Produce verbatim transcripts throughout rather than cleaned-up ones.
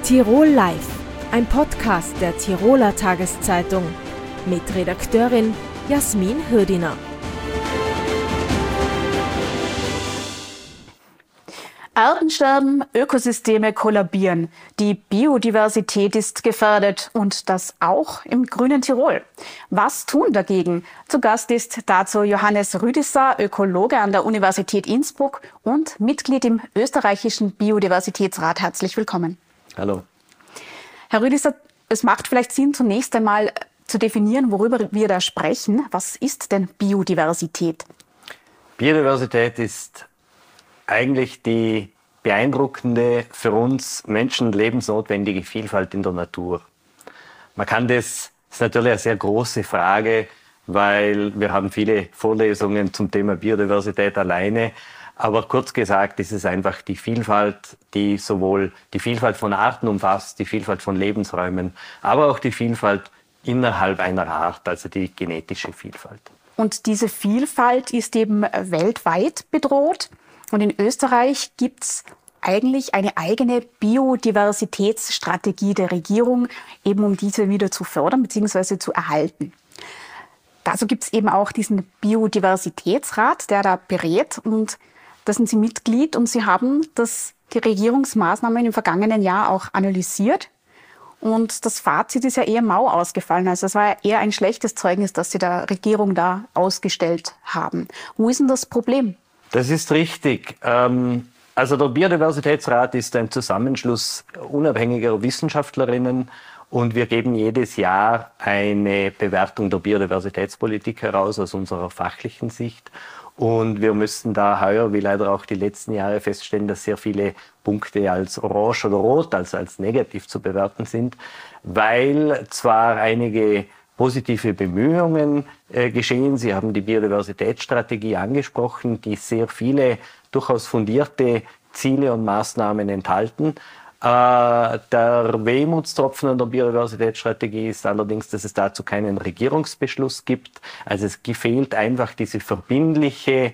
Tirol Live, ein Podcast der Tiroler Tageszeitung mit Redakteurin Jasmin Hürdiner. Artensterben, Ökosysteme kollabieren, die Biodiversität ist gefährdet und das auch im grünen Tirol. Was tun dagegen? Zu Gast ist dazu Johannes Rüdisser, Ökologe an der Universität Innsbruck und Mitglied im österreichischen Biodiversitätsrat. Herzlich willkommen. Hallo. Herr Rüdisser, es macht vielleicht Sinn, zunächst einmal zu definieren, worüber wir da sprechen. Was ist denn Biodiversität? Biodiversität ist eigentlich die beeindruckende, für uns Menschen lebensnotwendige Vielfalt in der Natur. Man kann das, das ist natürlich eine sehr große Frage, weil wir haben viele Vorlesungen zum Thema Biodiversität alleine. Aber kurz gesagt, ist es einfach die Vielfalt, die sowohl die Vielfalt von Arten umfasst, die Vielfalt von Lebensräumen, aber auch die Vielfalt innerhalb einer Art, also die genetische Vielfalt. Und diese Vielfalt ist eben weltweit bedroht. Und in Österreich gibt es eigentlich eine eigene Biodiversitätsstrategie der Regierung, eben um diese wieder zu fördern bzw. zu erhalten. Dazu gibt es eben auch diesen Biodiversitätsrat, der da berät, und da sind Sie Mitglied und Sie haben das, die Regierungsmaßnahmen im vergangenen Jahr auch analysiert. Und das Fazit ist ja eher mau ausgefallen. Also es war ja eher ein schlechtes Zeugnis, das Sie der Regierung da ausgestellt haben. Wo ist denn das Problem? Das ist richtig. Also der Biodiversitätsrat ist ein Zusammenschluss unabhängiger Wissenschaftlerinnen und wir geben jedes Jahr eine Bewertung der Biodiversitätspolitik heraus aus unserer fachlichen Sicht. Und wir müssten da heuer, wie leider auch die letzten Jahre, feststellen, dass sehr viele Punkte als orange oder rot, also als negativ zu bewerten sind, weil zwar einige positive Bemühungen äh, geschehen. Sie haben die Biodiversitätsstrategie angesprochen, die sehr viele durchaus fundierte Ziele und Maßnahmen enthalten. Äh, der Wehmutstropfen an der Biodiversitätsstrategie ist allerdings, dass es dazu keinen Regierungsbeschluss gibt. Also es fehlt einfach diese verbindliche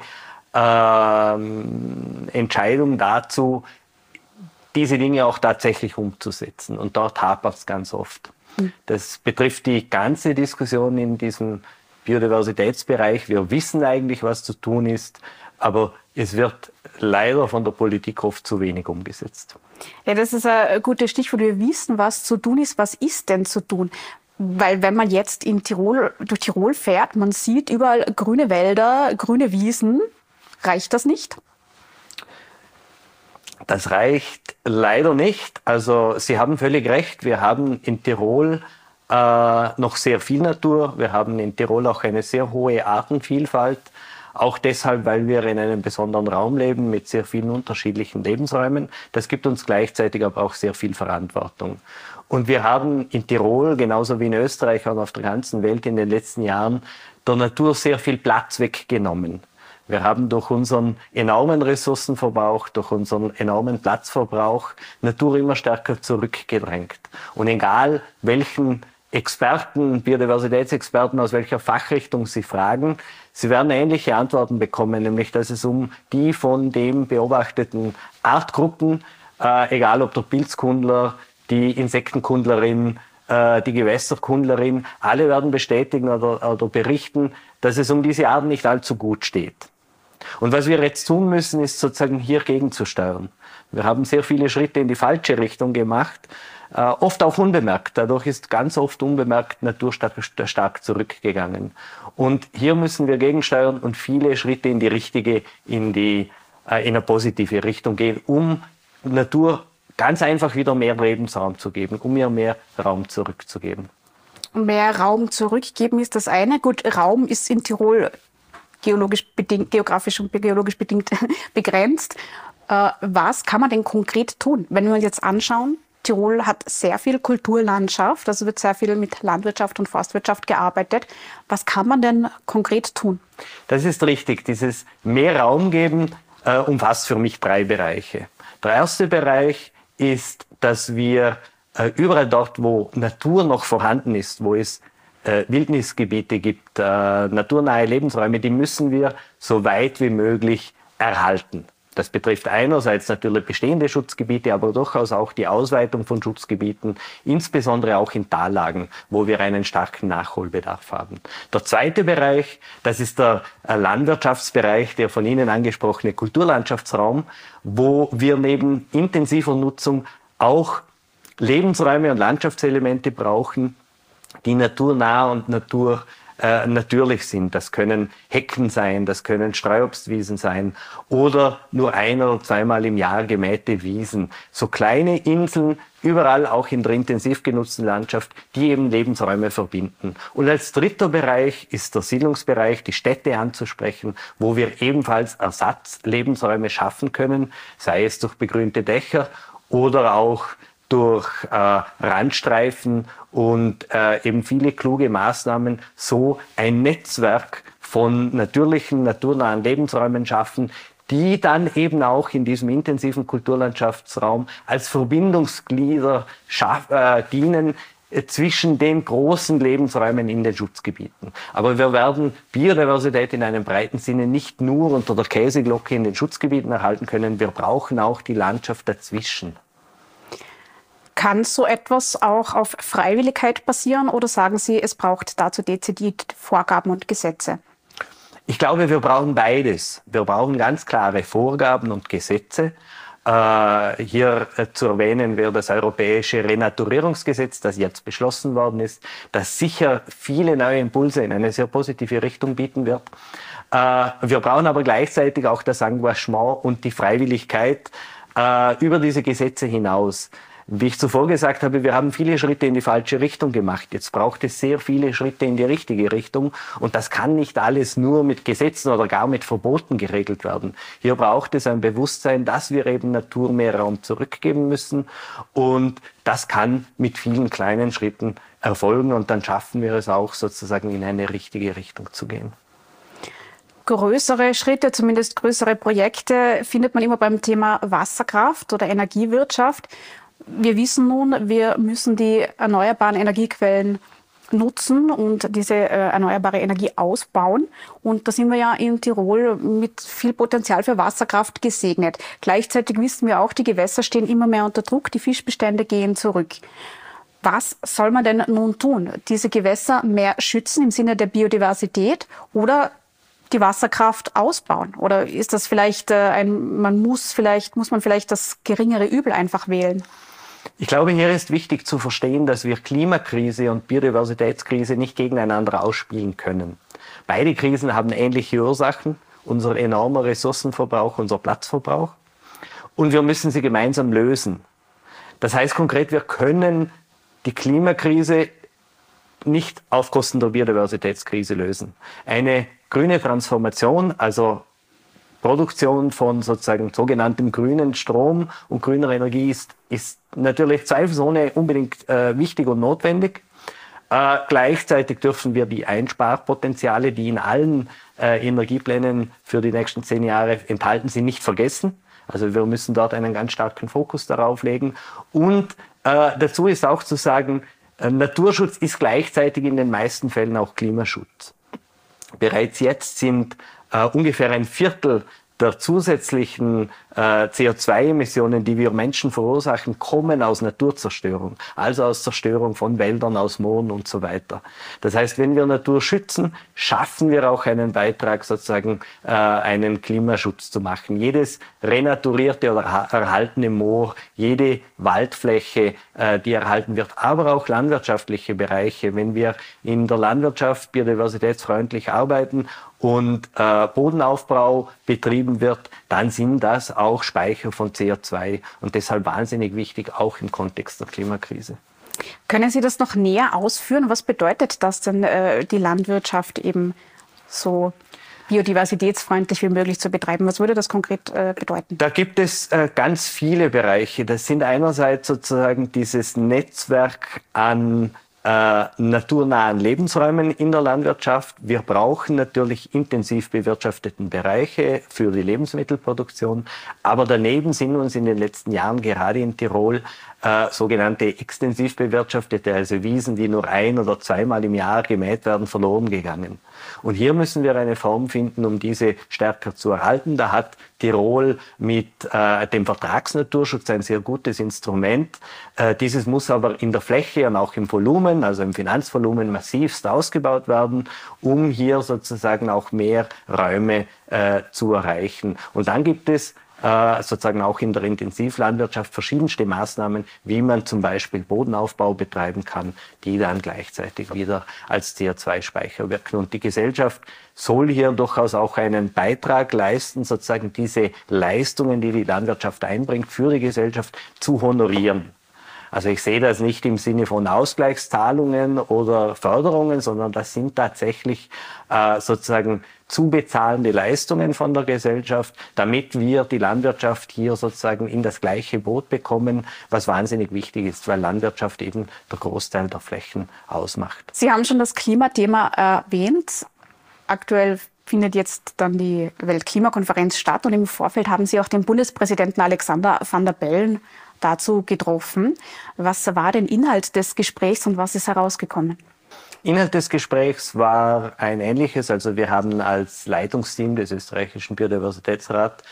äh, Entscheidung dazu, diese Dinge auch tatsächlich umzusetzen. Und dort hapert es ganz oft. Das betrifft die ganze Diskussion in diesem Biodiversitätsbereich. Wir wissen eigentlich, was zu tun ist, aber es wird leider von der Politik oft zu wenig umgesetzt. Ja, das ist ein gutes Stichwort. Wir wissen, was zu tun ist. Was ist denn zu tun? Weil wenn man jetzt in Tirol, durch Tirol fährt, man sieht überall grüne Wälder, grüne Wiesen. Reicht das nicht? Das reicht leider nicht. Also Sie haben völlig recht. Wir haben in Tirol äh, noch sehr viel Natur. Wir haben in Tirol auch eine sehr hohe Artenvielfalt. Auch deshalb, weil wir in einem besonderen Raum leben mit sehr vielen unterschiedlichen Lebensräumen. Das gibt uns gleichzeitig aber auch sehr viel Verantwortung. Und wir haben in Tirol, genauso wie in Österreich und auf der ganzen Welt in den letzten Jahren, der Natur sehr viel Platz weggenommen. Wir haben durch unseren enormen Ressourcenverbrauch, durch unseren enormen Platzverbrauch Natur immer stärker zurückgedrängt. Und egal welchen Experten, Biodiversitätsexperten aus welcher Fachrichtung Sie fragen, Sie werden ähnliche Antworten bekommen, nämlich dass es um die von dem beobachteten Artgruppen, äh, egal ob der Pilzkundler, die Insektenkundlerin, äh, die Gewässerkundlerin, alle werden bestätigen oder, oder berichten, dass es um diese Arten nicht allzu gut steht. Und was wir jetzt tun müssen, ist sozusagen hier gegenzusteuern. Wir haben sehr viele Schritte in die falsche Richtung gemacht, äh, oft auch unbemerkt. Dadurch ist ganz oft unbemerkt Natur stark, stark zurückgegangen. Und hier müssen wir gegensteuern und viele Schritte in die richtige, in die äh, in eine positive Richtung gehen, um Natur ganz einfach wieder mehr Lebensraum zu geben, um ihr mehr Raum zurückzugeben. Mehr Raum zurückgeben ist das eine. Gut, Raum ist in Tirol geologisch bedingt, geografisch und geologisch bedingt begrenzt. Äh, was kann man denn konkret tun? Wenn wir uns jetzt anschauen, Tirol hat sehr viel Kulturlandschaft, also wird sehr viel mit Landwirtschaft und Forstwirtschaft gearbeitet. Was kann man denn konkret tun? Das ist richtig. Dieses mehr Raum geben äh, umfasst für mich drei Bereiche. Der erste Bereich ist, dass wir äh, überall dort, wo Natur noch vorhanden ist, wo es äh, Wildnisgebiete gibt, äh, naturnahe Lebensräume, die müssen wir so weit wie möglich erhalten. Das betrifft einerseits natürlich bestehende Schutzgebiete, aber durchaus auch die Ausweitung von Schutzgebieten, insbesondere auch in Tallagen, wo wir einen starken Nachholbedarf haben. Der zweite Bereich, das ist der Landwirtschaftsbereich, der von Ihnen angesprochene Kulturlandschaftsraum, wo wir neben intensiver Nutzung auch Lebensräume und Landschaftselemente brauchen, die naturnah und natur Äh, natürlich sind. Das können Hecken sein, das können Streuobstwiesen sein oder nur ein- oder zweimal im Jahr gemähte Wiesen. So kleine Inseln, überall auch in der intensiv genutzten Landschaft, die eben Lebensräume verbinden. Und als dritter Bereich ist der Siedlungsbereich, die Städte anzusprechen, wo wir ebenfalls Ersatzlebensräume schaffen können, sei es durch begrünte Dächer oder auch durch äh, Randstreifen und äh, eben viele kluge Maßnahmen, so ein Netzwerk von natürlichen, naturnahen Lebensräumen schaffen, die dann eben auch in diesem intensiven Kulturlandschaftsraum als Verbindungsglieder schaff, äh, dienen äh, zwischen den großen Lebensräumen in den Schutzgebieten. Aber wir werden Biodiversität in einem breiten Sinne nicht nur unter der Käseglocke in den Schutzgebieten erhalten können, wir brauchen auch die Landschaft dazwischen. Kann so etwas auch auf Freiwilligkeit basieren oder sagen Sie, es braucht dazu dezidiert Vorgaben und Gesetze? Ich glaube, wir brauchen beides. Wir brauchen ganz klare Vorgaben und Gesetze. Äh, hier äh, zu erwähnen wäre das europäische Renaturierungsgesetz, das jetzt beschlossen worden ist, das sicher viele neue Impulse in eine sehr positive Richtung bieten wird. Äh, wir brauchen aber gleichzeitig auch das Engagement und die Freiwilligkeit äh, über diese Gesetze hinaus. Wie ich zuvor gesagt habe, wir haben viele Schritte in die falsche Richtung gemacht. Jetzt braucht es sehr viele Schritte in die richtige Richtung. Und das kann nicht alles nur mit Gesetzen oder gar mit Verboten geregelt werden. Hier braucht es ein Bewusstsein, dass wir eben Natur mehr Raum zurückgeben müssen. Und das kann mit vielen kleinen Schritten erfolgen. Und dann schaffen wir es auch sozusagen in eine richtige Richtung zu gehen. Größere Schritte, zumindest größere Projekte, findet man immer beim Thema Wasserkraft oder Energiewirtschaft. Wir wissen nun, wir müssen die erneuerbaren Energiequellen nutzen und diese äh, erneuerbare Energie ausbauen. Und da sind wir ja in Tirol mit viel Potenzial für Wasserkraft gesegnet. Gleichzeitig wissen wir auch, die Gewässer stehen immer mehr unter Druck, die Fischbestände gehen zurück. Was soll man denn nun tun? Diese Gewässer mehr schützen im Sinne der Biodiversität oder die Wasserkraft ausbauen? Oder ist das vielleicht äh, ein, man muss vielleicht, muss man vielleicht das geringere Übel einfach wählen? Ich glaube, hier ist wichtig zu verstehen, dass wir Klimakrise und Biodiversitätskrise nicht gegeneinander ausspielen können. Beide Krisen haben ähnliche Ursachen, unser enormer Ressourcenverbrauch, unser Platzverbrauch. Und wir müssen sie gemeinsam lösen. Das heißt konkret, wir können die Klimakrise nicht auf Kosten der Biodiversitätskrise lösen. Eine grüne Transformation, also Produktion von sozusagen sogenanntem grünen Strom und grüner Energie ist, ist natürlich zweifelsohne unbedingt äh, wichtig und notwendig. Äh, gleichzeitig dürfen wir die Einsparpotenziale, die in allen äh, Energieplänen für die nächsten zehn Jahre enthalten sind, nicht vergessen. Also wir müssen dort einen ganz starken Fokus darauf legen. Und äh, dazu ist auch zu sagen, äh, Naturschutz ist gleichzeitig in den meisten Fällen auch Klimaschutz. Bereits jetzt sind Uh, ungefähr ein Viertel der zusätzlichen äh, C O zwei Emissionen, die wir Menschen verursachen, kommen aus Naturzerstörung, also aus Zerstörung von Wäldern, aus Mooren und so weiter. Das heißt, wenn wir Natur schützen, schaffen wir auch einen Beitrag, sozusagen äh, einen Klimaschutz zu machen. Jedes renaturierte oder erhaltene Moor, jede Waldfläche, äh, die erhalten wird, aber auch landwirtschaftliche Bereiche. Wenn wir in der Landwirtschaft biodiversitätsfreundlich arbeiten und äh, Bodenaufbau betrieben wird, dann sind das auch Speicher von C O zwei und deshalb wahnsinnig wichtig, auch im Kontext der Klimakrise. Können Sie das noch näher ausführen? Was bedeutet das denn, äh, die Landwirtschaft eben so biodiversitätsfreundlich wie möglich zu betreiben? Was würde das konkret äh, bedeuten? Da gibt es äh, ganz viele Bereiche. Das sind einerseits sozusagen dieses Netzwerk an Äh, naturnahen Lebensräumen in der Landwirtschaft. Wir brauchen natürlich intensiv bewirtschafteten Bereiche für die Lebensmittelproduktion, aber daneben sind uns in den letzten Jahren gerade in Tirol äh, sogenannte extensiv bewirtschaftete, also Wiesen, die nur ein- oder zweimal im Jahr gemäht werden, verloren gegangen. Und hier müssen wir eine Form finden, um diese stärker zu erhalten. Da hat Tirol mit äh, dem Vertragsnaturschutz ein sehr gutes Instrument. Äh, dieses muss aber in der Fläche und auch im Volumen, also im Finanzvolumen, massivst ausgebaut werden, um hier sozusagen auch mehr Räume äh, zu erreichen. Und dann gibt es äh, sozusagen auch in der Intensivlandwirtschaft verschiedenste Maßnahmen, wie man zum Beispiel Bodenaufbau betreiben kann, die dann gleichzeitig wieder als C O zwei Speicher wirken. Und die Gesellschaft soll hier durchaus auch einen Beitrag leisten, sozusagen diese Leistungen, die die Landwirtschaft einbringt, für die Gesellschaft zu honorieren. Also ich sehe das nicht im Sinne von Ausgleichszahlungen oder Förderungen, sondern das sind tatsächlich äh, sozusagen zu bezahlende Leistungen von der Gesellschaft, damit wir die Landwirtschaft hier sozusagen in das gleiche Boot bekommen, was wahnsinnig wichtig ist, weil Landwirtschaft eben der Großteil der Flächen ausmacht. Sie haben schon das Klimathema erwähnt. Aktuell findet jetzt dann die Weltklimakonferenz statt und im Vorfeld haben Sie auch den Bundespräsidenten Alexander Van der Bellen dazu getroffen. Was war denn Inhalt des Gesprächs und was ist herausgekommen? Inhalt des Gesprächs war ein ähnliches. Also wir haben als Leitungsteam des österreichischen Biodiversitätsrats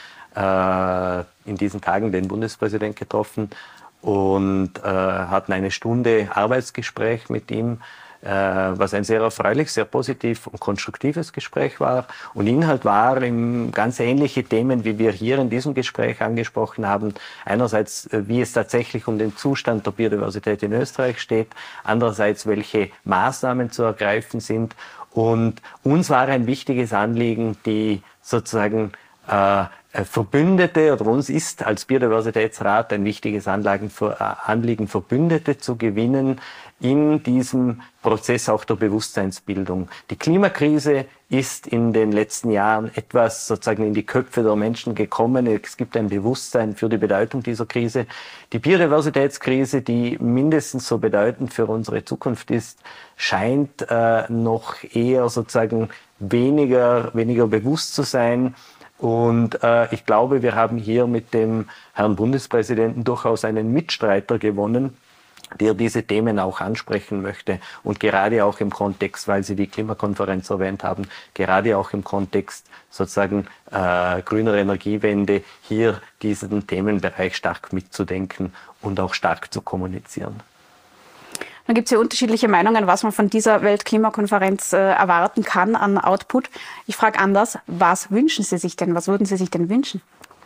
äh, in diesen Tagen den Bundespräsidenten getroffen und äh, hatten eine Stunde Arbeitsgespräch mit ihm, äh, was ein sehr erfreulich, sehr positiv und konstruktives Gespräch war. Und Inhalt war im ganz ähnliche Themen, wie wir hier in diesem Gespräch angesprochen haben. Einerseits, wie es tatsächlich um den Zustand der Biodiversität in Österreich steht. Andererseits, welche Maßnahmen zu ergreifen sind. Und uns war ein wichtiges Anliegen, die sozusagen äh, Verbündete, oder uns ist als Biodiversitätsrat ein wichtiges Anliegen, Anliegen, Verbündete zu gewinnen in diesem Prozess auch der Bewusstseinsbildung. Die Klimakrise ist in den letzten Jahren etwas sozusagen in die Köpfe der Menschen gekommen. Es gibt ein Bewusstsein für die Bedeutung dieser Krise. Die Biodiversitätskrise, die mindestens so bedeutend für unsere Zukunft ist, scheint äh, noch eher sozusagen weniger, weniger bewusst zu sein. Und äh, ich glaube, wir haben hier mit dem Herrn Bundespräsidenten durchaus einen Mitstreiter gewonnen, der diese Themen auch ansprechen möchte. Und gerade auch im Kontext, weil Sie die Klimakonferenz erwähnt haben, gerade auch im Kontext sozusagen äh, grüner Energiewende, hier diesen Themenbereich stark mitzudenken und auch stark zu kommunizieren. Dann gibt es ja unterschiedliche Meinungen, was man von dieser Weltklimakonferenz äh, erwarten kann an Output. Ich frage anders, was wünschen Sie sich denn? Was würden Sie sich denn wünschen?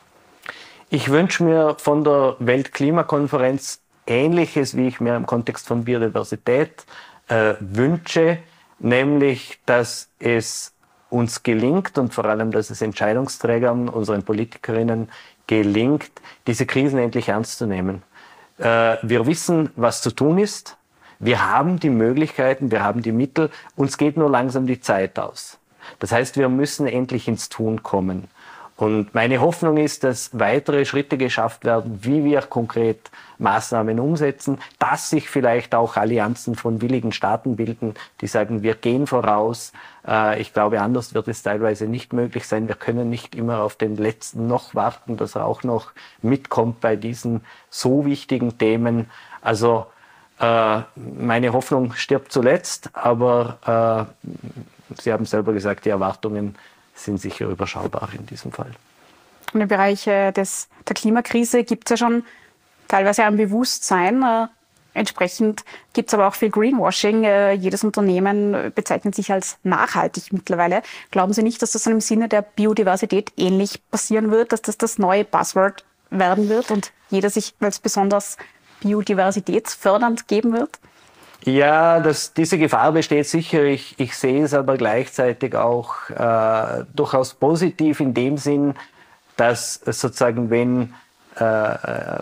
Ich wünsche mir von der Weltklimakonferenz Ähnliches, wie ich mir im Kontext von Biodiversität äh, wünsche, nämlich, dass es uns gelingt und vor allem, dass es Entscheidungsträgern, unseren Politikerinnen gelingt, diese Krisen endlich ernst zu nehmen. Äh, wir wissen, was zu tun ist. Wir haben die Möglichkeiten, wir haben die Mittel. Uns geht nur langsam die Zeit aus. Das heißt, wir müssen endlich ins Tun kommen. Und meine Hoffnung ist, dass weitere Schritte geschafft werden, wie wir konkret Maßnahmen umsetzen, dass sich vielleicht auch Allianzen von willigen Staaten bilden, die sagen, wir gehen voraus. Ich glaube, anders wird es teilweise nicht möglich sein. Wir können nicht immer auf den Letzten noch warten, dass er auch noch mitkommt bei diesen so wichtigen Themen. Also meine Hoffnung stirbt zuletzt, aber Sie haben selber gesagt, die Erwartungen sind sicher überschaubar in diesem Fall. Im Bereich des, der Klimakrise gibt es ja schon teilweise ein Bewusstsein. Äh, entsprechend gibt es aber auch viel Greenwashing. Äh, jedes Unternehmen bezeichnet sich als nachhaltig mittlerweile. Glauben Sie nicht, dass das im Sinne der Biodiversität ähnlich passieren wird, dass das das neue Buzzword werden wird und jeder sich als besonders biodiversitätsfördernd geben wird? Ja, das, diese Gefahr besteht sicher. Ich, ich sehe es aber gleichzeitig auch äh, durchaus positiv in dem Sinn, dass sozusagen, wenn äh,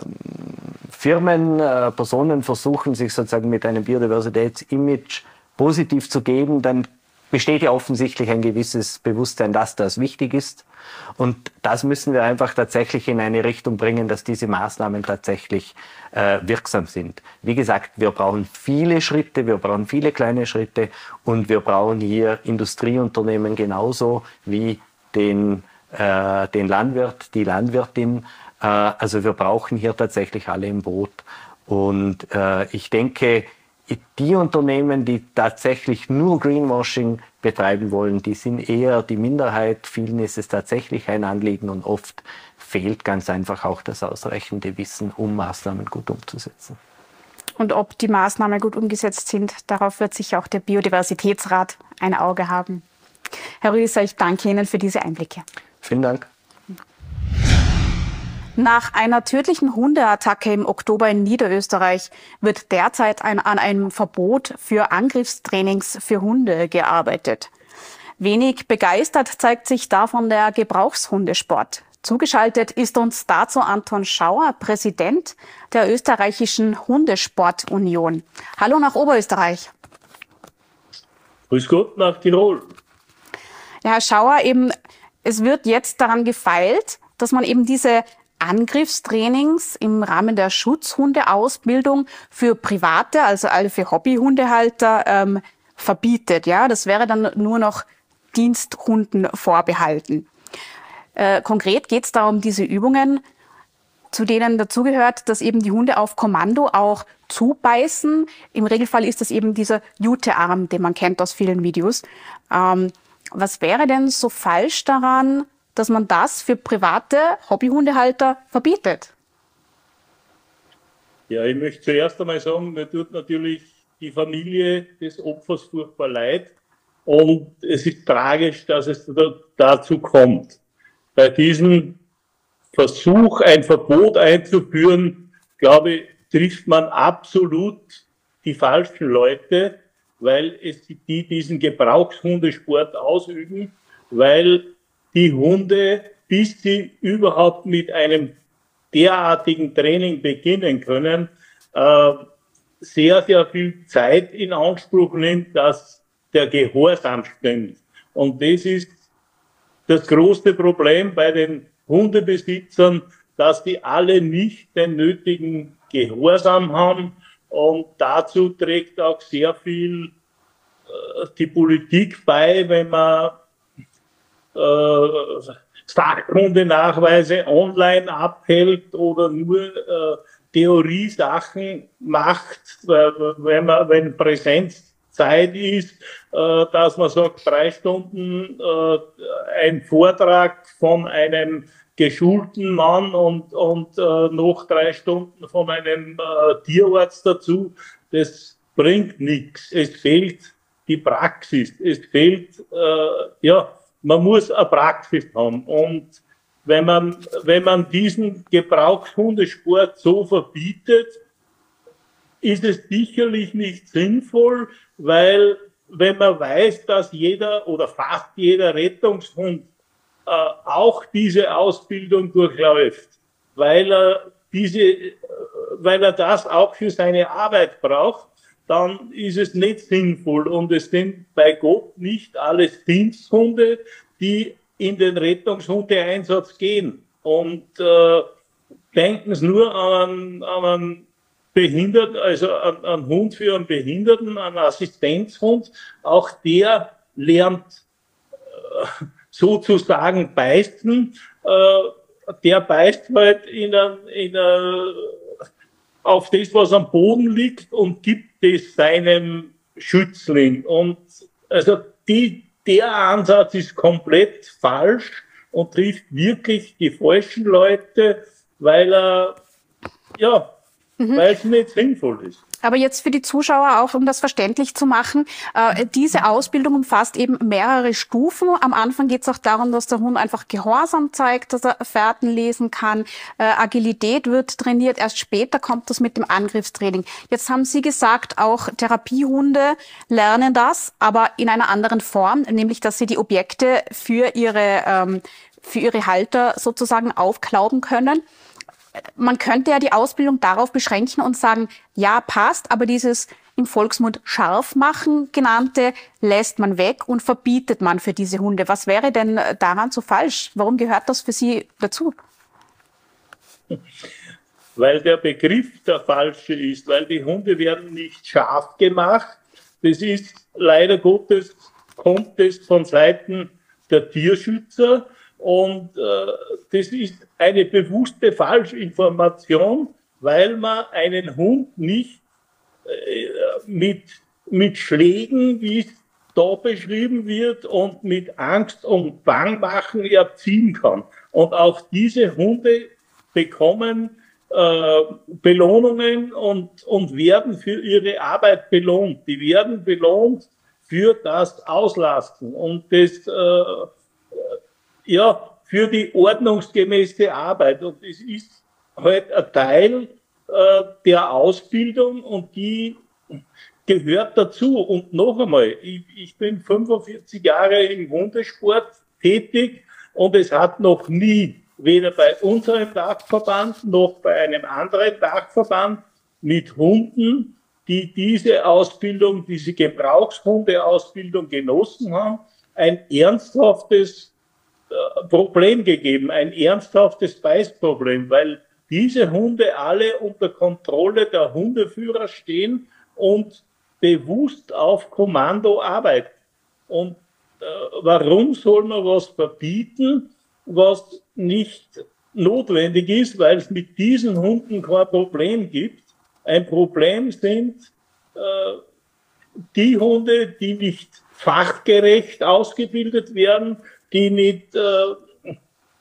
Firmen, äh, Personen versuchen, sich sozusagen mit einem Biodiversitätsimage positiv zu geben, dann besteht ja offensichtlich ein gewisses Bewusstsein, dass das wichtig ist. Und das müssen wir einfach tatsächlich in eine Richtung bringen, dass diese Maßnahmen tatsächlich äh, wirksam sind. Wie gesagt, wir brauchen viele Schritte, wir brauchen viele kleine Schritte und wir brauchen hier Industrieunternehmen genauso wie den, äh, den Landwirt, die Landwirtin. Äh, also wir brauchen hier tatsächlich alle im Boot. Und äh, ich denke, die Unternehmen, die tatsächlich nur Greenwashing betreiben wollen, die sind eher die Minderheit. Vielen ist es tatsächlich ein Anliegen und oft fehlt ganz einfach auch das ausreichende Wissen, um Maßnahmen gut umzusetzen. Und ob die Maßnahmen gut umgesetzt sind, darauf wird sicher auch der Biodiversitätsrat ein Auge haben. Herr Rüdiger, ich danke Ihnen für diese Einblicke. Vielen Dank. Nach einer tödlichen Hundeattacke im Oktober in Niederösterreich wird derzeit ein, an einem Verbot für Angriffstrainings für Hunde gearbeitet. Wenig begeistert zeigt sich davon der Gebrauchshundesport. Zugeschaltet ist uns dazu Anton Schauer, Präsident der österreichischen Hundesportunion. Hallo nach Oberösterreich. Grüß Gott nach Tirol. Ja, Herr Schauer, eben, es wird jetzt daran gefeilt, dass man eben diese Angriffstrainings im Rahmen der Schutzhundeausbildung für Private, also alle für Hobbyhundehalter, ähm, verbietet. Ja, das wäre dann nur noch Diensthunden vorbehalten. Äh, konkret geht es darum, diese Übungen, zu denen dazugehört, dass eben die Hunde auf Kommando auch zubeißen. Im Regelfall ist das eben dieser Jutearm, den man kennt aus vielen Videos. Ähm, was wäre denn so falsch daran, dass man das für private Hobbyhundehalter verbietet? Ja, ich möchte zuerst einmal sagen, mir tut natürlich die Familie des Opfers furchtbar leid und es ist tragisch, dass es dazu kommt. Bei diesem Versuch, ein Verbot einzuführen, glaube ich, trifft man absolut die falschen Leute, weil es die diesen Gebrauchshundesport ausüben, weil die Hunde, bis sie überhaupt mit einem derartigen Training beginnen können, äh, sehr, sehr viel Zeit in Anspruch nimmt, dass der Gehorsam stimmt. Und das ist das große Problem bei den Hundebesitzern, dass die alle nicht den nötigen Gehorsam haben. Und dazu trägt auch sehr viel äh, die Politik bei, wenn man äh, Sachkundenachweise online abhält oder nur äh, Theoriesachen macht, wenn man, wenn Präsenzzeit ist, äh, dass man sagt, drei Stunden äh, ein Vortrag von einem geschulten Mann und, und äh, noch drei Stunden von einem äh, Tierarzt dazu, das bringt nichts. Es fehlt die Praxis. Es fehlt, äh, ja, man muss eine Praxis haben. Und wenn man, wenn man diesen Gebrauchshundesport so verbietet, ist es sicherlich nicht sinnvoll, weil wenn man weiß, dass jeder oder fast jeder Rettungshund äh, auch diese Ausbildung durchläuft, weil er diese, äh, weil er das auch für seine Arbeit braucht, dann ist es nicht sinnvoll. Und es sind bei Gott nicht alles Diensthunde, die in den Rettungshundeeinsatz gehen. Und äh, denken Sie nur an einen, an einen Behinderten, also an einen Hund für einen Behinderten, einen Assistenzhund. Auch der lernt äh, sozusagen beißen. Äh, der beißt halt in a, in a, auf das, was am Boden liegt und gibt es seinem Schützling. Und also die, der Ansatz ist komplett falsch und trifft wirklich die falschen Leute, weil er, ja, mhm. weil es nicht sinnvoll ist. Aber jetzt für die Zuschauer auch, um das verständlich zu machen, äh, diese Ausbildung umfasst eben mehrere Stufen. Am Anfang geht es auch darum, dass der Hund einfach Gehorsam zeigt, dass er Fährten lesen kann. Äh, Agilität wird trainiert. Erst später kommt das mit dem Angriffstraining. Jetzt haben Sie gesagt, auch Therapiehunde lernen das, aber in einer anderen Form, nämlich dass sie die Objekte für ihre, ähm, für ihre Halter sozusagen aufklauben können. Man könnte ja die Ausbildung darauf beschränken und sagen, ja, passt, aber dieses im Volksmund scharf machen genannte lässt man weg und verbietet man für diese Hunde. Was wäre denn daran so falsch? Warum gehört das für Sie dazu? Weil der Begriff der falsche ist, weil die Hunde werden nicht scharf gemacht. Das ist leider Gottes, kommt es von Seiten der Tierschützer. Und äh, das ist eine bewusste Falschinformation, weil man einen Hund nicht mit, mit Schlägen, wie es da beschrieben wird, und mit Angst und Bangmachen erziehen kann. Und auch diese Hunde bekommen äh, Belohnungen und, und werden für ihre Arbeit belohnt. Die werden belohnt für das Auslasten und das, äh, ja, für die ordnungsgemäße Arbeit. Und es ist halt ein Teil äh, der Ausbildung, und die gehört dazu. Und noch einmal, ich, ich bin fünfundvierzig Jahre im Hundesport tätig, und es hat noch nie, weder bei unserem Dachverband noch bei einem anderen Dachverband mit Hunden, die diese Ausbildung, diese Gebrauchshundeausbildung genossen haben, ein ernsthaftes äh, Problem gegeben, ein ernsthaftes Beißproblem, weil diese Hunde alle unter Kontrolle der Hundeführer stehen und bewusst auf Kommando arbeiten. Und äh, warum soll man was verbieten, was nicht notwendig ist, weil es mit diesen Hunden kein Problem gibt? Ein Problem sind äh, die Hunde, die nicht fachgerecht ausgebildet werden, die nicht, äh,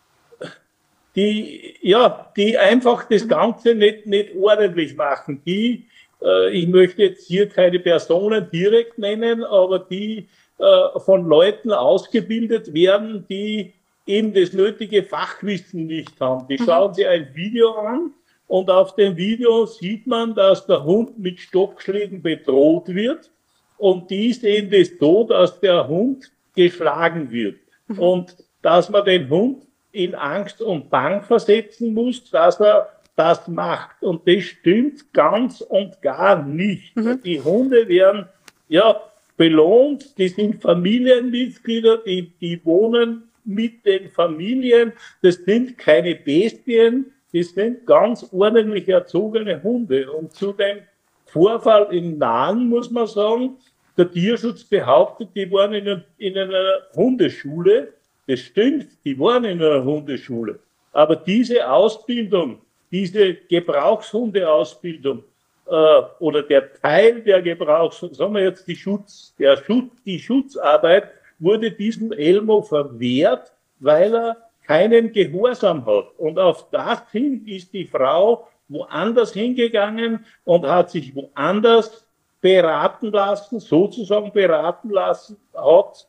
die, ja, die einfach das Ganze nicht, nicht ordentlich machen. Die, äh, ich möchte jetzt hier keine Personen direkt nennen, aber die äh, von Leuten ausgebildet werden, die eben das nötige Fachwissen nicht haben. Die schauen sich ein Video an, und auf dem Video sieht man, dass der Hund mit Stockschlägen bedroht wird, und die sehen das so, dass der Hund geschlagen wird. Mhm. Und dass man den Hund in Angst und Bang versetzen muss, dass er das macht. Und das stimmt ganz und gar nicht. Mhm. Die Hunde werden, ja, belohnt, die sind Familienmitglieder, die, die wohnen mit den Familien, das sind keine Bestien, das sind ganz ordentlich erzogene Hunde. Und zu dem Vorfall in Nahen muss man sagen, der Tierschutz behauptet, die waren in, in einer Hundeschule. Das stimmt, die waren in einer Hundeschule. Aber diese Ausbildung, diese Gebrauchshundeausbildung, äh, oder der Teil der Gebrauchshunde, sagen wir jetzt die Schutz, der Schutz, die Schutzarbeit, wurde diesem Elmo verwehrt, weil er keinen Gehorsam hat. Und auf das hin ist die Frau woanders hingegangen und hat sich woanders beraten lassen, sozusagen beraten lassen, hat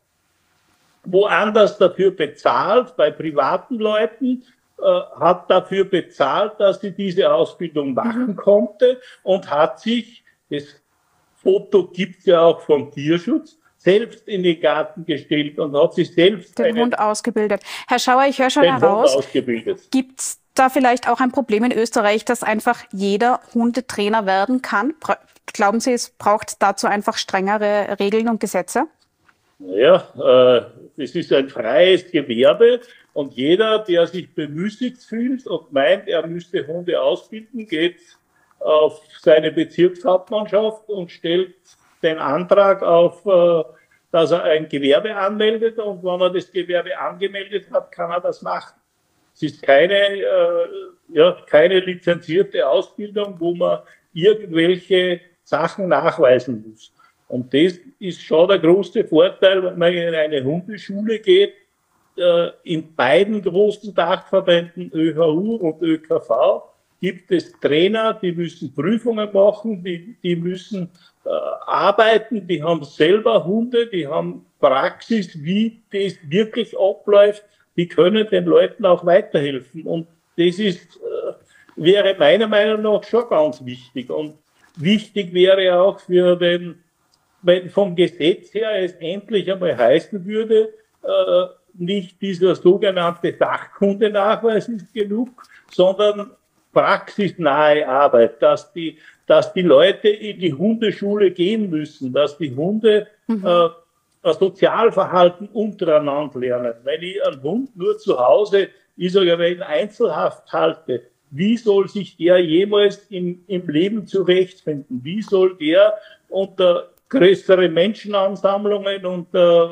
woanders dafür bezahlt, bei privaten Leuten, äh, hat dafür bezahlt, dass sie diese Ausbildung machen mhm. konnte, und hat sich, das Foto gibt's ja auch vom Tierschutz, selbst in den Garten gestellt und hat sich selbst den Hund ausgebildet. Herr Schauer, ich höre schon heraus, gibt es da vielleicht auch ein Problem in Österreich, dass einfach jeder Hundetrainer werden kann? Glauben Sie, es braucht dazu einfach strengere Regeln und Gesetze? Ja, äh, es ist ein freies Gewerbe, und jeder, der sich bemüßigt fühlt und meint, er müsste Hunde ausbilden, geht auf seine Bezirkshauptmannschaft und stellt den Antrag auf, dass er ein Gewerbe anmeldet, und wenn er das Gewerbe angemeldet hat, kann er das machen. Es ist keine, äh, ja, keine lizenzierte Ausbildung, wo man irgendwelche Sachen nachweisen muss. Und das ist schon der große Vorteil, wenn man in eine Hundeschule geht. Äh, in beiden großen Dachverbänden, Ö H U und Ö K V, gibt es Trainer, die müssen Prüfungen machen, die, die müssen äh, arbeiten, die haben selber Hunde, die haben Praxis, wie das wirklich abläuft, die können den Leuten auch weiterhelfen. Und das ist, äh, wäre meiner Meinung nach schon ganz wichtig. Und wichtig wäre auch für den, wenn vom Gesetz her es endlich einmal heißen würde, äh, nicht dieser sogenannte Sachkundenachweis ist genug, sondern praxisnahe Arbeit, dass die, dass die Leute in die Hundeschule gehen müssen, dass die Hunde mhm. äh, das Sozialverhalten untereinander lernen. Wenn ich einen Hund nur zu Hause, ich sage, wenn ich Einzelhaft halte, wie soll sich der jemals im, im Leben zurechtfinden? Wie soll der unter größere Menschenansammlungen und äh,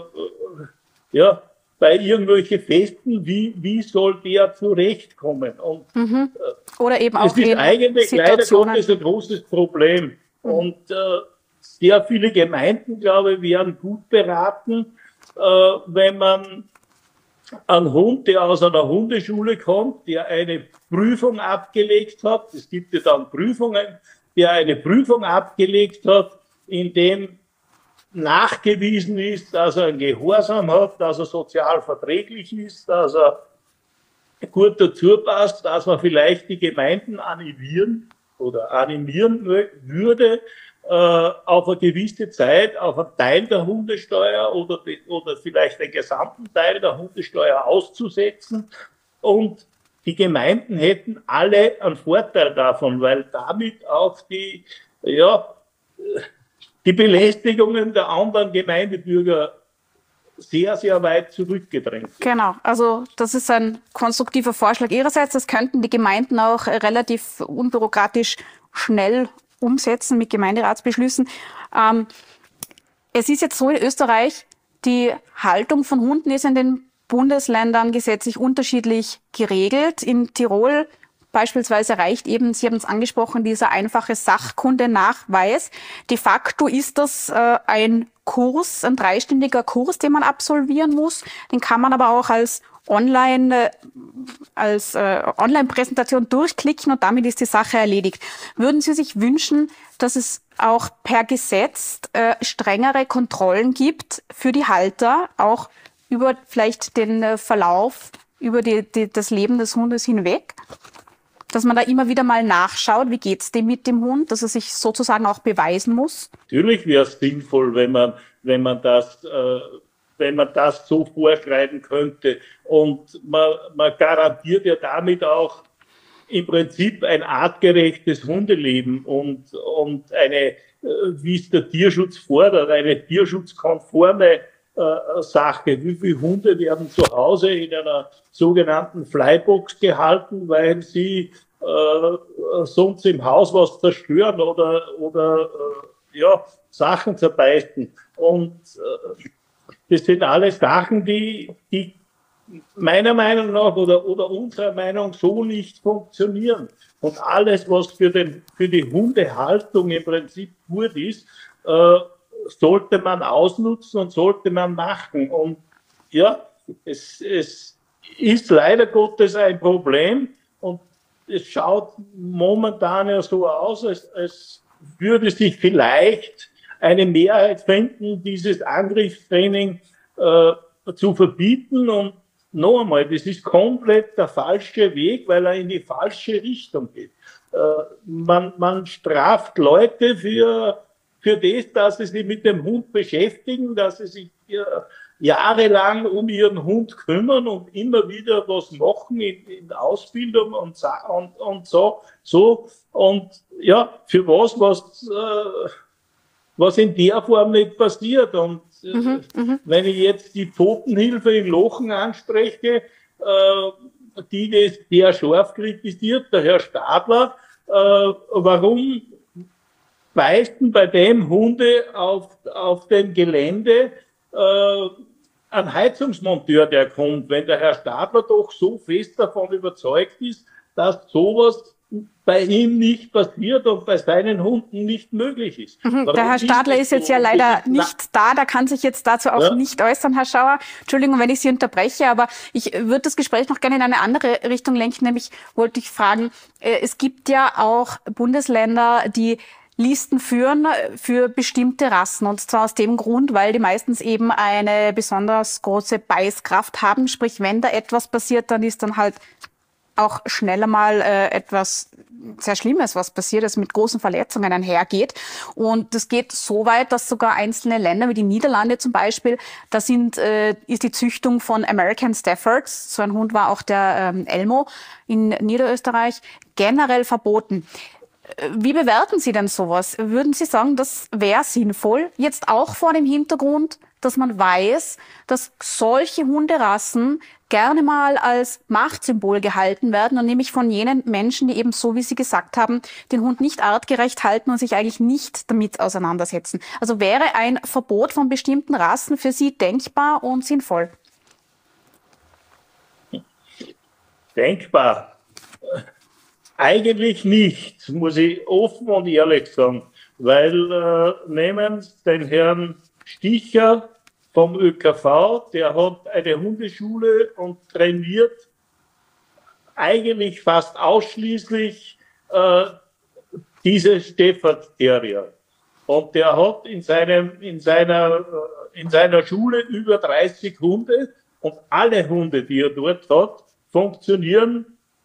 ja, bei irgendwelchen Festen, wie, wie soll der zurechtkommen? Und, mhm. Oder eben auch es ist eigentlich leider Gottes ein großes Problem. Und äh, sehr viele Gemeinden, glaube ich, wären gut beraten, äh, wenn man einen Hund, der aus einer Hundeschule kommt, der eine Prüfung abgelegt hat, es gibt ja dann Prüfungen, der eine Prüfung abgelegt hat, in dem nachgewiesen ist, dass er einen Gehorsam hat, dass er sozial verträglich ist, dass er gut dazu passt, dass man vielleicht die Gemeinden animieren oder animieren würde, äh, auf eine gewisse Zeit auf einen Teil der Hundesteuer oder, oder vielleicht den gesamten Teil der Hundesteuer auszusetzen. Und die Gemeinden hätten alle einen Vorteil davon, weil damit auch die, ja, die Belästigungen der anderen Gemeindebürger sehr, sehr weit zurückgedrängt. Genau, also das ist ein konstruktiver Vorschlag Ihrerseits. Das könnten die Gemeinden auch relativ unbürokratisch schnell umsetzen mit Gemeinderatsbeschlüssen. Ähm, es ist jetzt so in Österreich, die Haltung von Hunden ist in den Bundesländern gesetzlich unterschiedlich geregelt. In Tirol beispielsweise reicht eben, Sie haben es angesprochen, dieser einfache Sachkundenachweis. De facto ist das äh, ein Kurs, ein dreistündiger Kurs, den man absolvieren muss. Den kann man aber auch als Online, äh, als äh, Online-Präsentation durchklicken und damit ist die Sache erledigt. Würden Sie sich wünschen, dass es auch per Gesetz äh, strengere Kontrollen gibt für die Halter, auch über vielleicht den äh, Verlauf, über die, die, das Leben des Hundes hinweg? Dass man da immer wieder mal nachschaut, wie geht's dem mit dem Hund, dass er sich sozusagen auch beweisen muss? Natürlich wäre es sinnvoll, wenn man, wenn man das, äh, wenn man das so vorschreiben könnte. Und man, man garantiert ja damit auch im Prinzip ein artgerechtes Hundeleben und, und eine, äh, wie es der Tierschutz fordert, eine tierschutzkonforme äh, Sache. Wie viele Hunde werden zu Hause in einer sogenannten Flybox gehalten, weil sie äh, sonst im Haus was zerstören oder, oder äh, ja, Sachen zerbeißen. Und äh, das sind alles Sachen, die, die meiner Meinung nach oder, oder unserer Meinung so nicht funktionieren. Und alles, was für, den, für die Hundehaltung im Prinzip gut ist, äh, sollte man ausnutzen und sollte man machen. Und ja, es, es ist leider Gottes ein Problem und es schaut momentan ja so aus, als, als würde sich vielleicht eine Mehrheit finden, dieses Angriffstraining äh, zu verbieten. Und noch einmal, das ist komplett der falsche Weg, weil er in die falsche Richtung geht. Äh, man, man straft Leute für, für das, dass sie sich mit dem Hund beschäftigen, dass sie sich äh, jahrelang um ihren Hund kümmern und immer wieder was machen in, in Ausbildung und, und, und so, so. Und ja, für was, was, äh, was in der Form nicht passiert. Und äh, mhm, wenn ich jetzt die Pfotenhilfe in Lochen anspreche, äh, die das sehr scharf kritisiert, der Herr Stadler, äh, warum weisten bei dem Hunde auf, auf dem Gelände äh, ein Heizungsmonteur, der kommt, wenn der Herr Stadler doch so fest davon überzeugt ist, dass sowas bei ihm nicht passiert und bei seinen Hunden nicht möglich ist. Mhm, der Herr Stadler ist, ist jetzt so? ja leider nicht da, der kann sich jetzt dazu auch ja. nicht äußern, Herr Schauer. Entschuldigung, wenn ich Sie unterbreche, aber ich würde das Gespräch noch gerne in eine andere Richtung lenken, nämlich wollte ich fragen, es gibt ja auch Bundesländer, die Listen führen für bestimmte Rassen. Und zwar aus dem Grund, weil die meistens eben eine besonders große Beißkraft haben. Sprich, wenn da etwas passiert, dann ist dann halt auch schneller mal äh, etwas sehr Schlimmes, was passiert, das mit großen Verletzungen einhergeht. Und das geht so weit, dass sogar einzelne Länder, wie die Niederlande zum Beispiel, da sind, äh, ist die Züchtung von American Staffords, so ein Hund war auch der ähm, Elmo in Niederösterreich, generell verboten. Wie bewerten Sie denn sowas? Würden Sie sagen, das wäre sinnvoll, jetzt auch vor dem Hintergrund, dass man weiß, dass solche Hunderassen gerne mal als Machtsymbol gehalten werden und nämlich von jenen Menschen, die eben so, wie Sie gesagt haben, den Hund nicht artgerecht halten und sich eigentlich nicht damit auseinandersetzen. Also wäre ein Verbot von bestimmten Rassen für Sie denkbar und sinnvoll? Denkbar. Eigentlich nicht, muss ich offen und ehrlich sagen. weil äh, nehmen den Herrn Sticher vom Ö K V, der hat eine Hundeschule und trainiert eigentlich fast ausschließlich äh, diese Stafford Terrier. Und der hat in, seinem, in, seiner, in seiner Schule über dreißig Hunde und alle Hunde, die er dort hat, funktionieren,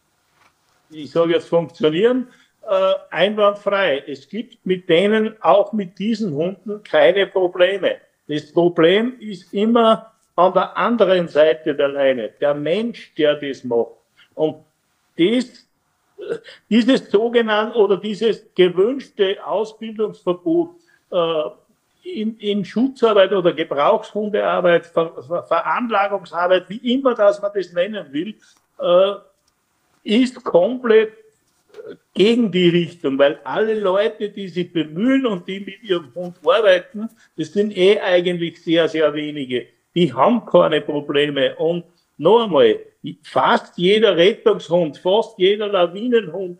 ich sage jetzt funktionieren, äh, einwandfrei. Es gibt mit denen, auch mit diesen Hunden, keine Probleme. Das Problem ist immer an der anderen Seite der Leine, der Mensch, der das macht. Und das, dieses sogenannte oder dieses gewünschte Ausbildungsverbot äh, in, in Schutzarbeit oder Gebrauchshundearbeit, Ver, Ver, Veranlagungsarbeit, wie immer das man das nennen will, äh, ist komplett gegen die Richtung, weil alle Leute, die sich bemühen und die mit ihrem Hund arbeiten, das sind eh eigentlich sehr, sehr wenige. Die haben keine Probleme. Und noch einmal, fast jeder Rettungshund, fast jeder Lawinenhund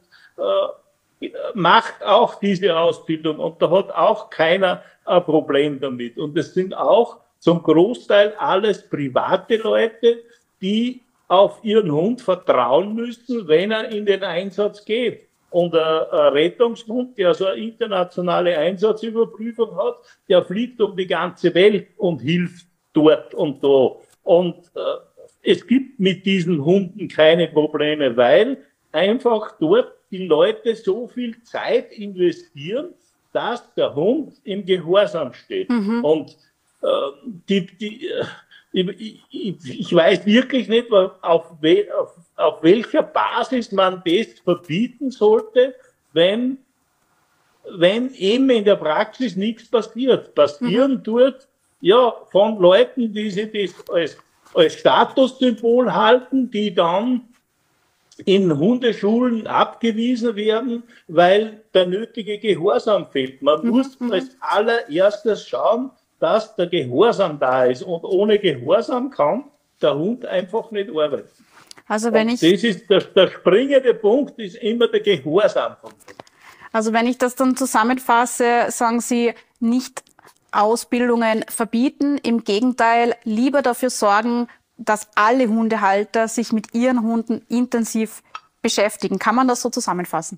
äh, macht auch diese Ausbildung und da hat auch keiner ein Problem damit. Und es sind auch zum Großteil alles private Leute, die auf ihren Hund vertrauen müssen, wenn er in den Einsatz geht. Und ein, ein Rettungshund, der so eine internationale Einsatzüberprüfung hat, der fliegt um die ganze Welt und hilft dort und da. Und äh, es gibt mit diesen Hunden keine Probleme, weil einfach dort die Leute so viel Zeit investieren, dass der Hund im Gehorsam steht. Mhm. Und äh, die, die, ich, ich, ich weiß wirklich nicht, auf, we, auf, auf welcher Basis man das verbieten sollte, wenn, wenn eben in der Praxis nichts passiert. Passieren mhm. tut, ja, von Leuten, die sich das als, als Statussymbol halten, die dann in Hundeschulen abgewiesen werden, weil der nötige Gehorsam fehlt. Man mhm. muss als allererstes schauen, dass der Gehorsam da ist. Und ohne Gehorsam kann der Hund einfach nicht arbeiten. Also wenn ich das ist der, der springende Punkt, ist immer der Gehorsam. Also wenn ich das dann zusammenfasse, sagen Sie, nicht Ausbildungen verbieten, im Gegenteil, lieber dafür sorgen, dass alle Hundehalter sich mit ihren Hunden intensiv beschäftigen. Kann man das so zusammenfassen?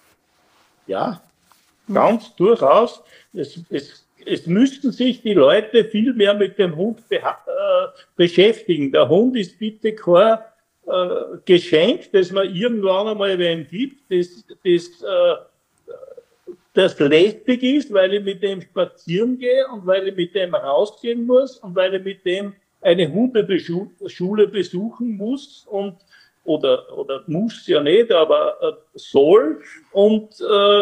Ja, ganz hm. durchaus. Es, es Es müssten sich die Leute viel mehr mit dem Hund be äh, beschäftigen. Der Hund ist bitte kein äh, Geschenk, das man irgendwann einmal wem gibt, das, das, äh, das lästig ist, weil ich mit dem spazieren gehe und weil ich mit dem rausgehen muss und weil ich mit dem eine Hundeschule besuchen muss und oder oder muss ja nicht, aber äh, soll. Und äh,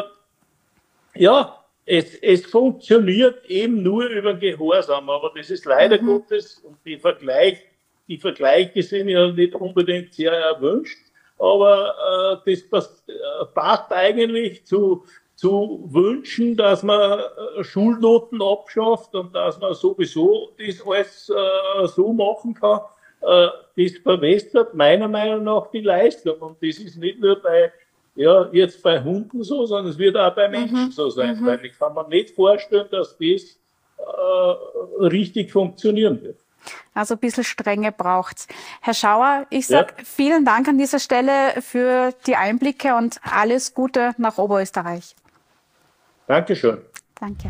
ja, Es, es funktioniert eben nur über Gehorsam, aber das ist leider mhm. Gottes, und die, Vergleich, die Vergleiche sind ja nicht unbedingt sehr erwünscht, aber äh, das passt, äh, passt eigentlich zu, zu Wünschen, dass man äh, Schulnoten abschafft und dass man sowieso das alles äh, so machen kann. Äh, das verwässert meiner Meinung nach die Leistung, und das ist nicht nur bei Ja, jetzt bei Hunden so, sondern es wird auch bei Menschen mhm. so sein, mhm. weil ich kann mir nicht vorstellen, dass das äh, richtig funktionieren wird. Also ein bisschen Strenge braucht's. Herr Schauer, ich sage ja. vielen Dank an dieser Stelle für die Einblicke und alles Gute nach Oberösterreich. Dankeschön. Danke.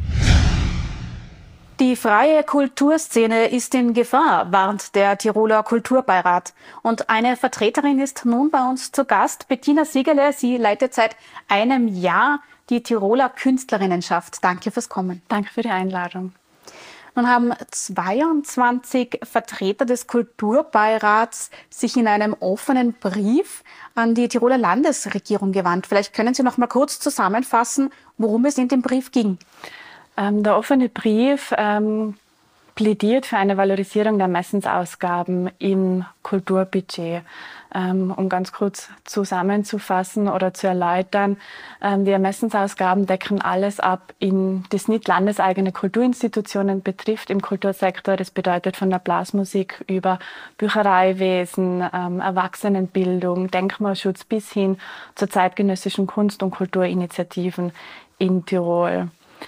Die freie Kulturszene ist in Gefahr, warnt der Tiroler Kulturbeirat. Und eine Vertreterin ist nun bei uns zu Gast, Bettina Siegerle. Sie leitet seit einem Jahr die Tiroler Künstlerinnenschaft. Danke fürs Kommen. Danke für die Einladung. Nun haben zweiundzwanzig Vertreter des Kulturbeirats sich in einem offenen Brief an die Tiroler Landesregierung gewandt. Vielleicht können Sie noch mal kurz zusammenfassen, worum es in dem Brief ging. Ähm, der offene Brief ähm, plädiert für eine Valorisierung der Ermessensausgaben im Kulturbudget. Ähm, um ganz kurz zusammenzufassen oder zu erläutern, ähm, die Ermessensausgaben decken alles ab, in, das nicht landeseigene Kulturinstitutionen betrifft im Kultursektor. Das bedeutet von der Blasmusik über Büchereiwesen, ähm, Erwachsenenbildung, Denkmalschutz bis hin zur zeitgenössischen Kunst- und Kulturinitiativen in Tirol.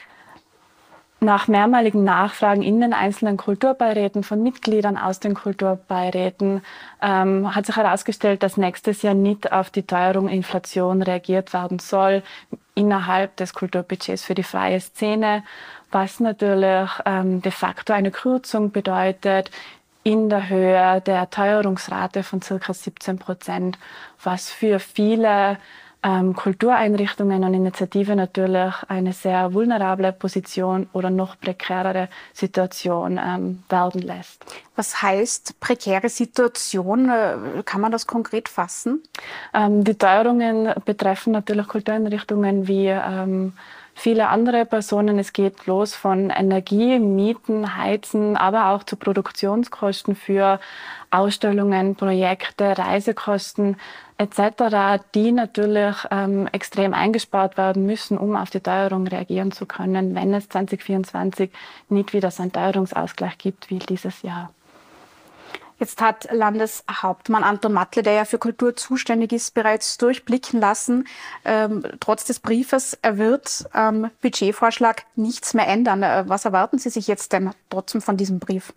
Nach mehrmaligen Nachfragen in den einzelnen Kulturbeiräten von Mitgliedern aus den Kulturbeiräten ähm, hat sich herausgestellt, dass nächstes Jahr nicht auf die Teuerung und Inflation reagiert werden soll innerhalb des Kulturbudgets für die freie Szene, was natürlich ähm, de facto eine Kürzung bedeutet in der Höhe der Teuerungsrate von ca. siebzehn Prozent, was für viele Ähm, Kultureinrichtungen und Initiativen natürlich eine sehr vulnerable Position oder noch prekärere Situation ähm, werden lässt. Was heißt prekäre Situation? Kann man das konkret fassen? Ähm, die Teuerungen betreffen natürlich Kultureinrichtungen wie ähm, viele andere Personen. Es geht los von Energie, Mieten, Heizen, aber auch zu Produktionskosten für Ausstellungen, Projekte, Reisekosten et cetera, die natürlich ähm, extrem eingespart werden müssen, um auf die Teuerung reagieren zu können, wenn es zwanzig vierundzwanzig nicht wieder so einen Teuerungsausgleich gibt wie dieses Jahr. Jetzt hat Landeshauptmann Anton Matle, der ja für Kultur zuständig ist, bereits durchblicken lassen, ähm, trotz des Briefes, er wird am Budgetvorschlag nichts mehr ändern. Was erwarten Sie sich jetzt denn trotzdem von diesem Brief?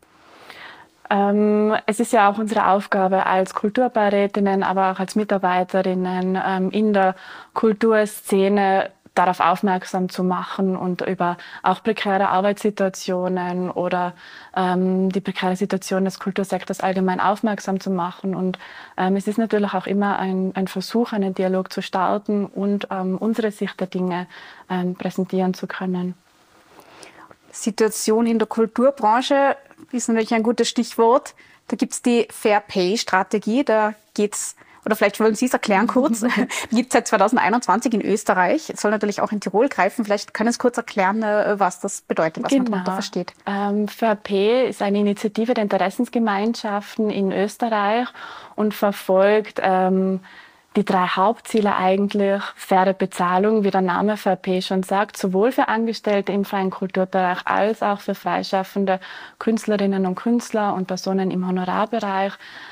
Ähm, es ist ja auch unsere Aufgabe als Kulturbeirätinnen, aber auch als Mitarbeiterinnen ähm, in der Kulturszene darauf aufmerksam zu machen und über auch prekäre Arbeitssituationen oder ähm, die prekäre Situation des Kultursektors allgemein aufmerksam zu machen. Und ähm, es ist natürlich auch immer ein, ein Versuch, einen Dialog zu starten und ähm, unsere Sicht der Dinge ähm, präsentieren zu können. Situation in der Kulturbranche ist natürlich ein gutes Stichwort. Da gibt es die Fair Pay Strategie. Da geht's, oder vielleicht wollen Sie es erklären kurz, die gibt es seit zweitausendeinundzwanzig in Österreich. Es soll natürlich auch in Tirol greifen. Vielleicht können Sie kurz erklären, was das bedeutet, was genau. man darunter versteht. Ähm, Fair Pay ist eine Initiative der Interessensgemeinschaften in Österreich und verfolgt ähm, die drei Hauptziele eigentlich: faire Bezahlung, wie der Name Fair Pay schon sagt, sowohl für Angestellte im freien Kulturbereich als auch für freischaffende Künstlerinnen und Künstler und Personen im Honorarbereich.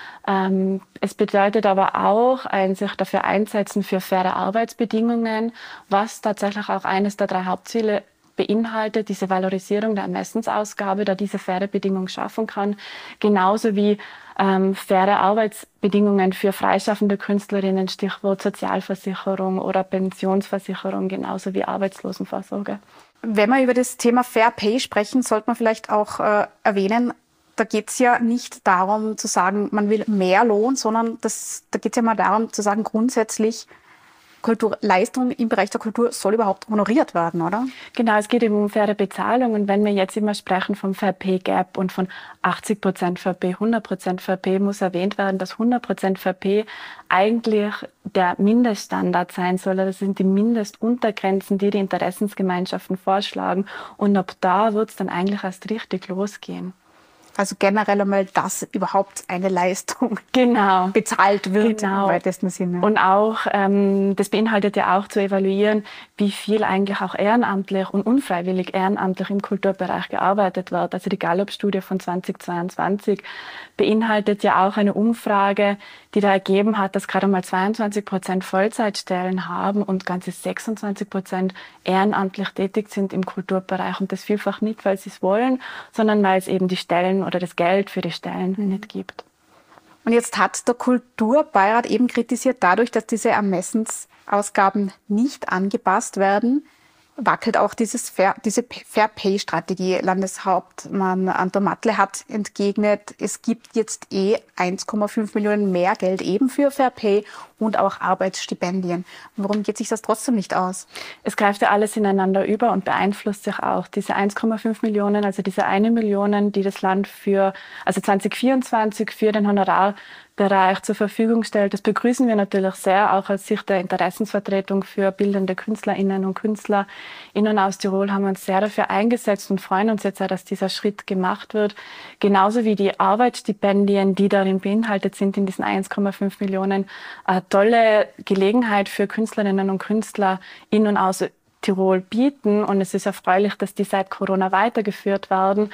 Ähm, es bedeutet aber auch ein sich dafür einsetzen für faire Arbeitsbedingungen, was tatsächlich auch eines der drei Hauptziele beinhaltet, diese Valorisierung der Ermessensausgabe, da diese faire Bedingungen schaffen kann, genauso wie ähm, faire Arbeitsbedingungen für freischaffende Künstlerinnen, Stichwort Sozialversicherung oder Pensionsversicherung, genauso wie Arbeitslosenvorsorge. Wenn wir über das Thema Fair Pay sprechen, sollte man vielleicht auch äh, erwähnen, da geht es ja nicht darum zu sagen, man will mehr Lohn, sondern das, da geht es ja mal darum zu sagen, grundsätzlich, Kulturleistung im Bereich der Kultur soll überhaupt honoriert werden, oder? Genau, es geht eben um faire Bezahlung. Und wenn wir jetzt immer sprechen vom Fair Pay Gap und von achtzig Prozent Fair Pay, hundert Prozent Fair Pay, muss erwähnt werden, dass hundert Prozent Fair Pay eigentlich der Mindeststandard sein soll. Das sind die Mindestuntergrenzen, die die Interessensgemeinschaften vorschlagen. Und ab da wird es dann eigentlich erst richtig losgehen. Also generell einmal, dass überhaupt eine Leistung genau. bezahlt wird genau. im weitesten Sinne. Und auch, ähm, das beinhaltet ja auch zu evaluieren, wie viel eigentlich auch ehrenamtlich und unfreiwillig ehrenamtlich im Kulturbereich gearbeitet wird. Also die Gallup-Studie von zweitausendzweiundzwanzig beinhaltet ja auch eine Umfrage, die da ergeben hat, dass gerade mal zweiundzwanzig Prozent Vollzeitstellen haben und ganze sechsundzwanzig Prozent ehrenamtlich tätig sind im Kulturbereich. Und das vielfach nicht, weil sie es wollen, sondern weil es eben die Stellen oder das Geld für die Stellen mhm. nicht gibt. Und jetzt hat der Kulturbeirat eben kritisiert, dadurch, dass diese Ermessensausgaben nicht angepasst werden, wackelt auch dieses Fair, diese Fair-Pay-Strategie. Landeshauptmann Anton Matle hat entgegnet, es gibt jetzt eh eins Komma fünf Millionen mehr Geld eben für Fair-Pay und auch Arbeitsstipendien. Warum geht sich das trotzdem nicht aus? Es greift ja alles ineinander über und beeinflusst sich auch. Diese eins Komma fünf Millionen, also diese eine Million, die das Land für, also zwanzig vierundzwanzig für den Honorarbereich zur Verfügung stellt, das begrüßen wir natürlich sehr, auch aus Sicht der Interessensvertretung für bildende KünstlerInnen und Künstler. In und aus Tirol haben wir uns sehr dafür eingesetzt und freuen uns jetzt auch, dass dieser Schritt gemacht wird. Genauso wie die Arbeitsstipendien, die darin beinhaltet sind, in diesen eins Komma fünf Millionen, eine tolle Gelegenheit für Künstlerinnen und Künstler in und aus Tirol bieten. Und es ist erfreulich, dass die seit Corona weitergeführt werden.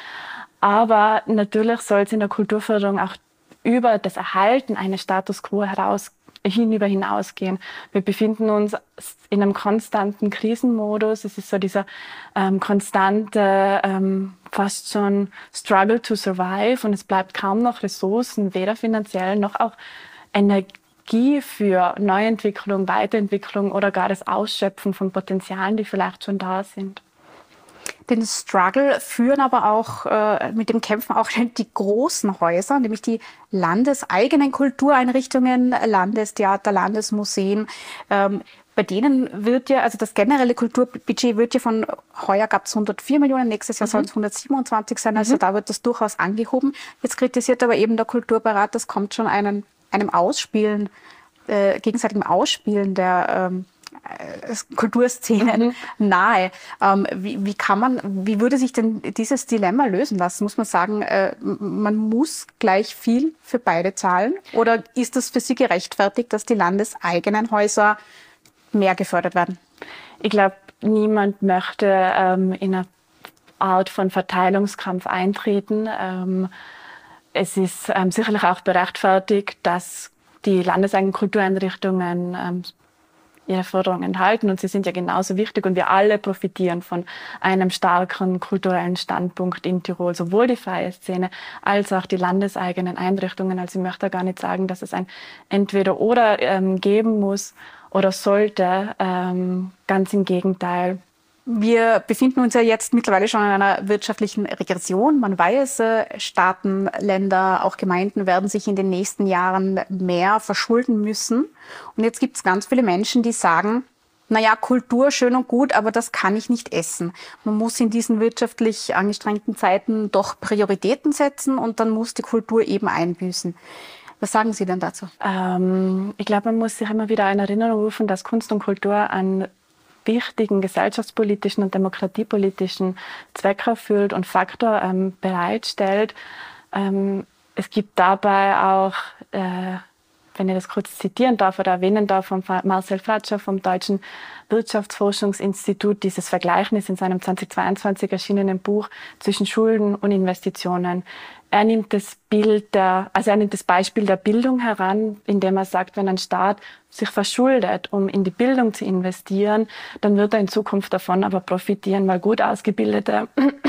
Aber natürlich soll es in der Kulturförderung auch über das Erhalten eines Status quo heraus hinüber hinausgehen. Wir befinden uns in einem konstanten Krisenmodus. Es ist so dieser ähm, konstante, ähm, fast schon Struggle to survive und es bleibt kaum noch Ressourcen, weder finanziell noch auch Energie für Neuentwicklung, Weiterentwicklung oder gar das Ausschöpfen von Potenzialen, die vielleicht schon da sind. Den Struggle führen aber auch, äh, mit dem kämpfen auch die großen Häuser, nämlich die landeseigenen Kultureinrichtungen, Landestheater, Landesmuseen. Ähm, bei denen wird ja, also das generelle Kulturbudget wird ja von, heuer gab es hundertvier Millionen, nächstes Jahr mhm. sollen es hundertsiebenundzwanzig sein, also mhm. da wird das durchaus angehoben. Jetzt kritisiert aber eben der Kulturbeirat, das kommt schon einem, einem Ausspielen, äh, gegenseitigem Ausspielen der ähm, Kulturszenen mhm. nahe. Ähm, wie, wie kann man, wie würde sich denn dieses Dilemma lösen lassen? Muss man sagen, äh, man muss gleich viel für beide zahlen? Oder ist das für Sie gerechtfertigt, dass die landeseigenen Häuser mehr gefördert werden? Ich glaube, niemand möchte ähm, in eine Art von Verteilungskampf eintreten. Ähm, es ist ähm, sicherlich auch berechtfertigt, dass die landeseigenen Kultureinrichtungen ähm, ihre Forderungen enthalten und sie sind ja genauso wichtig und wir alle profitieren von einem starken kulturellen Standpunkt in Tirol, sowohl die freie Szene als auch die landeseigenen Einrichtungen. Also ich möchte gar nicht sagen, dass es ein Entweder-Oder ähm, geben muss oder sollte, ähm, ganz im Gegenteil. Wir befinden uns ja jetzt mittlerweile schon in einer wirtschaftlichen Regression. Man weiß, Staaten, Länder, auch Gemeinden werden sich in den nächsten Jahren mehr verschulden müssen. Und jetzt gibt es ganz viele Menschen, die sagen, naja, Kultur schön und gut, aber das kann ich nicht essen. Man muss in diesen wirtschaftlich angestrengten Zeiten doch Prioritäten setzen und dann muss die Kultur eben einbüßen. Was sagen Sie denn dazu? Ähm, ich glaube, man muss sich immer wieder in Erinnerung rufen, dass Kunst und Kultur an wichtigen gesellschaftspolitischen und demokratiepolitischen Zweck erfüllt und Faktor ähm, bereitstellt. Ähm, es gibt dabei auch, äh, wenn ich das kurz zitieren darf oder erwähnen darf, von Marcel Fratscher vom Deutschen Wirtschaftsforschungsinstitut, dieses Vergleichnis in seinem zweitausendzweiundzwanzig erschienenen Buch zwischen Schulden und Investitionen. Er nimmt das Bild der, also er nimmt das Beispiel der Bildung heran, indem er sagt, wenn ein Staat sich verschuldet, um in die Bildung zu investieren, dann wird er in Zukunft davon aber profitieren, weil gut ausgebildete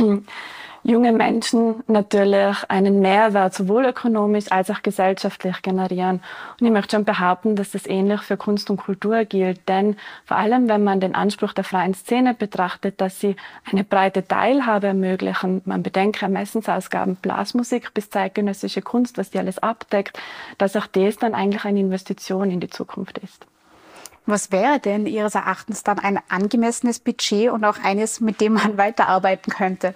junge Menschen natürlich einen Mehrwert sowohl ökonomisch als auch gesellschaftlich generieren. Und ich möchte schon behaupten, dass das ähnlich für Kunst und Kultur gilt. Denn vor allem, wenn man den Anspruch der freien Szene betrachtet, dass sie eine breite Teilhabe ermöglichen, man bedenke Ermessensausgaben, Blasmusik bis zeitgenössische Kunst, was die alles abdeckt, dass auch das dann eigentlich eine Investition in die Zukunft ist. Was wäre denn Ihres Erachtens dann ein angemessenes Budget und auch eines, mit dem man weiterarbeiten könnte?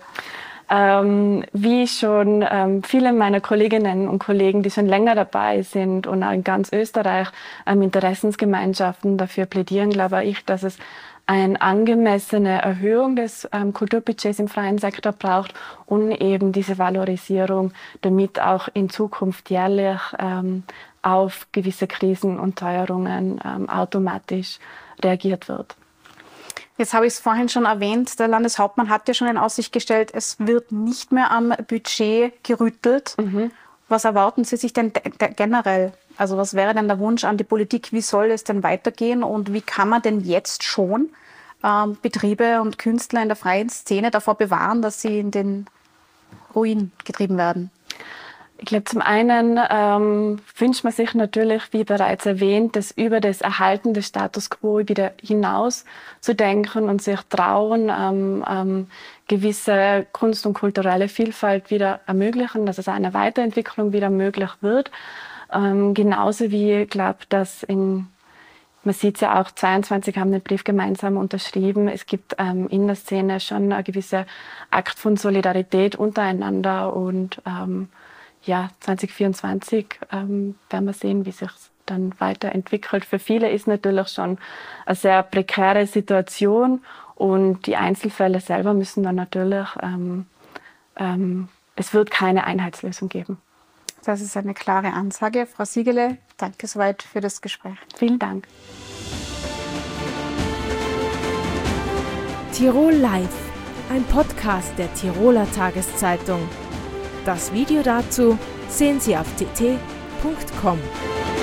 Ähm, wie schon ähm, viele meiner Kolleginnen und Kollegen, die schon länger dabei sind und auch in ganz Österreich ähm, Interessensgemeinschaften dafür plädieren, glaube ich, dass es eine angemessene Erhöhung des ähm, Kulturbudgets im freien Sektor braucht und eben diese Valorisierung, damit auch in Zukunft jährlich ähm, auf gewisse Krisen und Teuerungen ähm, automatisch reagiert wird. Jetzt habe ich es vorhin schon erwähnt, der Landeshauptmann hat ja schon in Aussicht gestellt, es wird nicht mehr am Budget gerüttelt. Mhm. Was erwarten Sie sich denn generell? Also was wäre denn der Wunsch an die Politik? Wie soll es denn weitergehen und wie kann man denn jetzt schon ähm, Betriebe und Künstler in der freien Szene davor bewahren, dass sie in den Ruin getrieben werden? Ich glaube, zum einen ähm, wünscht man sich natürlich, wie bereits erwähnt, das über das Erhalten des Status quo wieder hinaus zu denken und sich trauen, ähm, ähm, gewisse Kunst- und kulturelle Vielfalt wieder ermöglichen, dass es eine Weiterentwicklung wieder möglich wird. Ähm, genauso wie ich glaube, dass in man sieht es ja auch, zweiundzwanzig haben den Brief gemeinsam unterschrieben. Es gibt ähm, in der Szene schon eine gewisse Akt von Solidarität untereinander und ähm, ja, zwanzig vierundzwanzig ähm, werden wir sehen, wie sich dann weiterentwickelt. Für viele ist natürlich schon eine sehr prekäre Situation und die Einzelfälle selber müssen dann natürlich, ähm, ähm, es wird keine Einheitslösung geben. Das ist eine klare Ansage. Frau Siegele, danke soweit für das Gespräch. Vielen Dank. Tirol Live, ein Podcast der Tiroler Tageszeitung. Das Video dazu sehen Sie auf t t punkt com.